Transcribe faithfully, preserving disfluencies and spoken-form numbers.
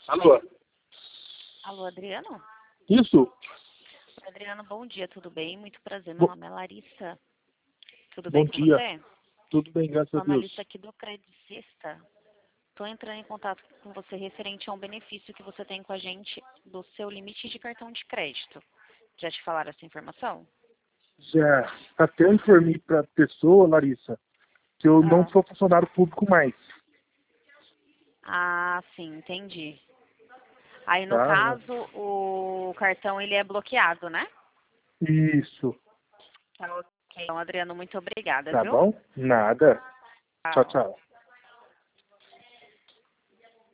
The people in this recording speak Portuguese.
Alô? Alô, Adriano? Isso? Oi, Adriano, bom dia, tudo bem? Muito prazer, meu Bo- nome é Larissa. Tudo Bom bem com dia. você? Tudo bem, graças Sou a Deus. analista aqui do Credicista. Estou entrando em contato com você referente a um benefício que você tem com a gente do seu limite de cartão de crédito. Já te falaram essa informação? Já até eu informei para a pessoa, Larissa, que eu não Ah. sou funcionário público mais, Ah, sim, entendi. Aí, no tá? caso, o cartão ele é bloqueado, né? Isso. Tá ok. Então, Adriano, muito obrigada, Tá viu? bom? Nada. Tchau, Tchau. tchau.